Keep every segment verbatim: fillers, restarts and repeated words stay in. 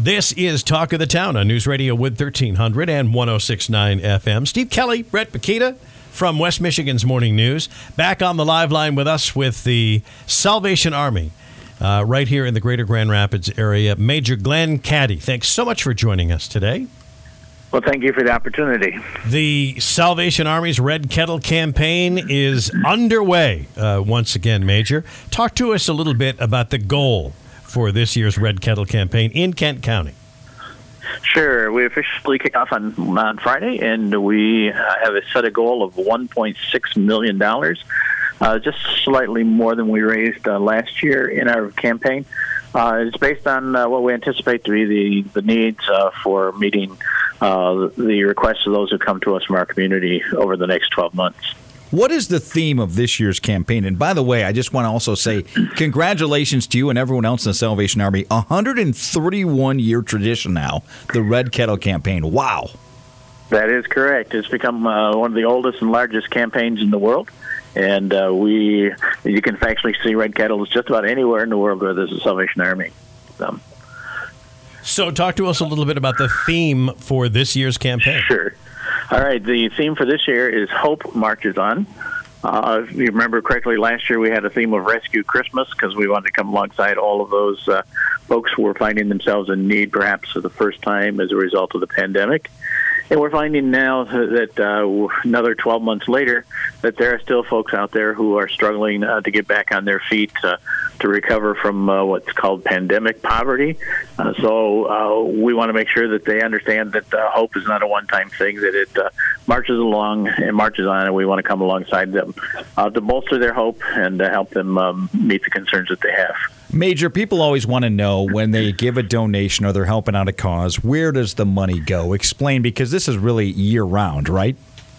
This is Talk of the Town on News Radio Wood thirteen hundred and one oh six point nine F M. Steve Kelly, Brett Bakita from West Michigan's Morning News, back on the live line with us with the Salvation Army uh, right here in the greater Grand Rapids area. Major Glenn Caddy, thanks so much for joining us today. Well, thank you for the opportunity. The Salvation Army's Red Kettle campaign is underway uh, once again, Major. Talk to us a little bit about the goal for this year's Red Kettle campaign in Kent County. Sure. We officially kick off on, on Friday, and we uh, have a set a goal of one point six million dollars, uh, just slightly more than we raised uh, last year in our campaign. Uh, it's based on uh, what we anticipate to be the, the needs uh, for meeting uh, the requests of those who come to us from our community over the next twelve months. What is the theme of this year's campaign? And by the way, I just want to also say congratulations to you and everyone else in the Salvation Army. one hundred thirty-one year tradition now, the Red Kettle campaign. Wow. That is correct. It's become uh, one of the oldest and largest campaigns in the world. And uh, we, you can actually see Red Kettles just about anywhere in the world where there's a Salvation Army. Um, so talk to us a little bit about the theme for this year's campaign. Sure. All right, the theme for this year is Hope Marches On. Uh, if you remember correctly, last year we had a theme of Rescue Christmas because we wanted to come alongside all of those uh, folks who were finding themselves in need perhaps for the first time as a result of the pandemic. And we're finding now that uh, another twelve months later that there are still folks out there who are struggling uh, to get back on their feet uh, to recover from uh, what's called pandemic poverty. Uh, so uh, we want to make sure that they understand that uh, hope is not a one-time thing, that it uh, marches along and marches on, and we want to come alongside them uh, to bolster their hope and to help them um, meet the concerns that they have. Major, people always want to know when they give a donation or they're helping out a cause, where does the money go? Explain, because this is really year-round, right?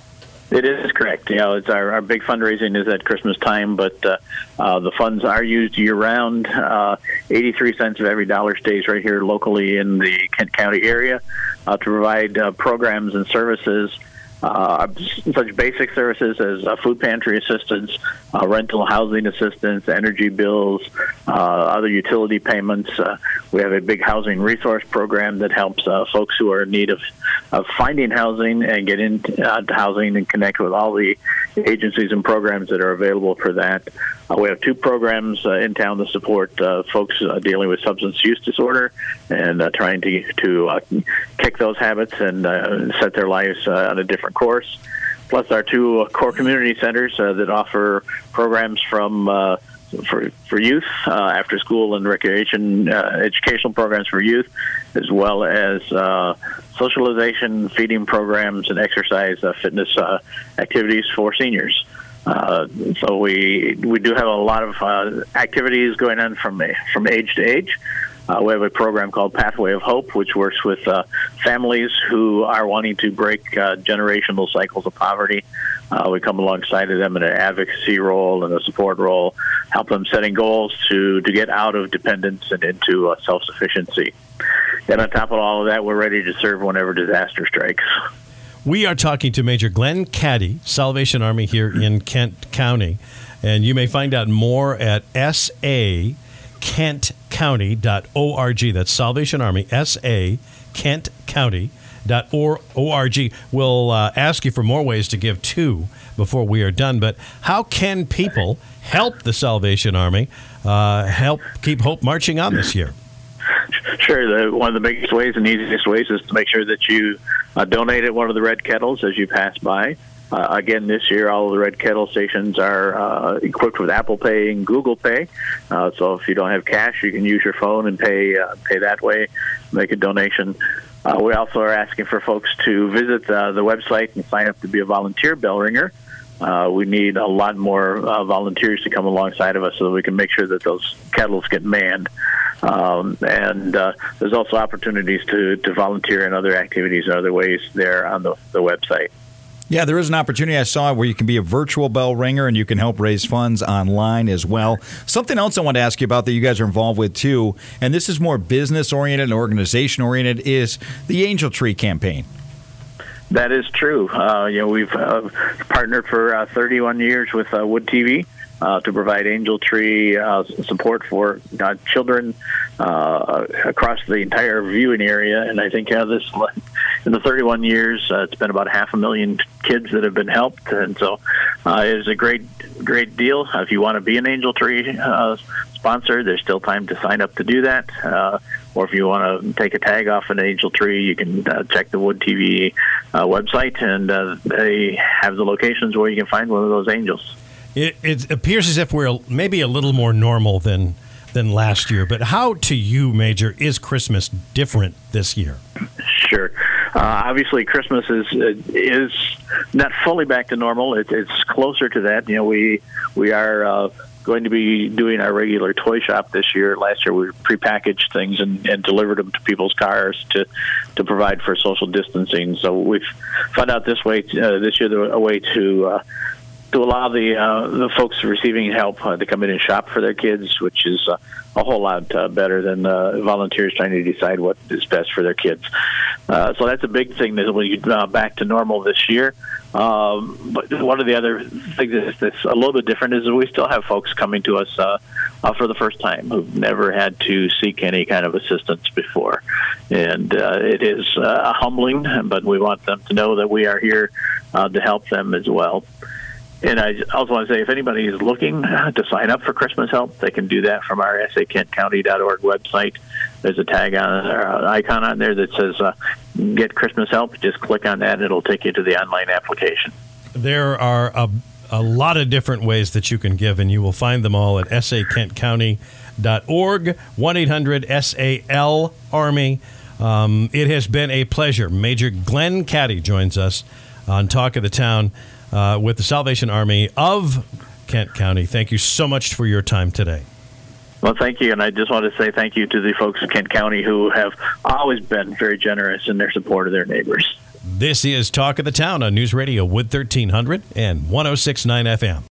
It is correct. You know, it's our, our big fundraising is at Christmas time, but uh, uh, the funds are used year-round. Uh, eighty-three cents of every dollar stays right here locally in the Kent County area uh, to provide uh, programs and services. Uh, such basic services as uh, food pantry assistance, uh, rental housing assistance, energy bills, uh, other utility payments. Uh, we have a big housing resource program that helps uh, folks who are in need of, of finding housing and get into uh, housing and connect with all the agencies and programs that are available for that. Uh, we have two programs uh, in town to support uh, folks uh, dealing with substance use disorder and uh, trying to to uh, kick those habits and uh, set their lives uh, on a different course. Plus our two uh, core community centers uh, that offer programs from uh, for for youth, uh, after school and recreation, uh, educational programs for youth, as well as uh, socialization, feeding programs, and exercise uh, fitness uh, activities for seniors. Uh, so we we do have a lot of uh, activities going on from from age to age. Uh, we have a program called Pathway of Hope, which works with uh, families who are wanting to break uh, generational cycles of poverty. Uh, we come alongside of them in an advocacy role and a support role, help them setting goals to, to get out of dependence and into uh, self-sufficiency. And on top of all of that, we're ready to serve whenever disaster strikes. We are talking to Major Glenn Caddy, Salvation Army here in Kent County. And you may find out more at S A kent county dot org. That's Salvation Army, S A kent county dot org. We'll uh, ask you for more ways to give, too, before we are done. But how can people help the Salvation Army uh, help keep hope marching on this year? Sure. The, one of the biggest ways and easiest ways is to make sure that you uh, donate at one of the Red Kettles as you pass by. Uh, again, this year, all of the Red Kettle stations are uh, equipped with Apple Pay and Google Pay. Uh, so if you don't have cash, you can use your phone and pay uh, pay that way, make a donation. Uh, we also are asking for folks to visit uh, the website and sign up to be a volunteer bell ringer. Uh, we need a lot more uh, volunteers to come alongside of us so that we can make sure that those kettles get manned. Um, and uh, there's also opportunities to, to volunteer in other activities and other ways there on the, the website. Yeah, there is an opportunity I saw where you can be a virtual bell ringer and you can help raise funds online as well. Something else I want to ask you about that you guys are involved with too, and this is more business-oriented and organization-oriented, is the Angel Tree campaign. That is true. Uh, you know, we've uh, partnered for uh, thirty-one years with uh, Wood T V uh, to provide Angel Tree uh, support for uh, children uh, across the entire viewing area. And I think uh, this, in the thirty-one years, uh, it's been about half a million kids that have been helped. And so uh, it is a great, great deal. Uh, if you want to be an Angel Tree uh, sponsor, there's still time to sign up to do that. Uh, or if you want to take a tag off an Angel Tree, you can uh, check the Wood T V uh, website, and uh, they have the locations where you can find one of those angels. It, it appears as if we're maybe a little more normal than than last year. But how, to you, Major, is Christmas different this year? Sure. Uh, obviously, Christmas is is not fully back to normal. It, it's closer to that. You know, we we are uh, going to be doing our regular toy shop this year. Last year, we prepackaged things and, and delivered them to people's cars to to provide for social distancing. So we've found out this way uh, this year a way to. Uh, to allow the uh, the folks receiving help uh, to come in and shop for their kids, which is uh, a whole lot uh, better than uh, volunteers trying to decide what is best for their kids. Uh, so that's a big thing that we uh, back to normal this year. Um, but one of the other things that's, that's a little bit different is that we still have folks coming to us uh, uh, for the first time who've never had to seek any kind of assistance before. And uh, it is uh, humbling, but we want them to know that we are here uh, to help them as well. And I also want to say, if anybody is looking to sign up for Christmas help, they can do that from our S A Kent County dot org website. There's a tag on or an icon on there that says uh, "Get Christmas Help." Just click on that, and it'll take you to the online application. There are a, a lot of different ways that you can give, and you will find them all at S A Kent County dot org, one eight hundred S A L Army. Um, it has been a pleasure. Major Glenn Caddy joins us on Talk of the Town. Uh, with the Salvation Army of Kent County. Thank you so much for your time today. Well, thank you, and I just want to say thank you to the folks in Kent County who have always been very generous in their support of their neighbors. This is Talk of the Town on News Radio Wood thirteen hundred and one oh six point nine F M.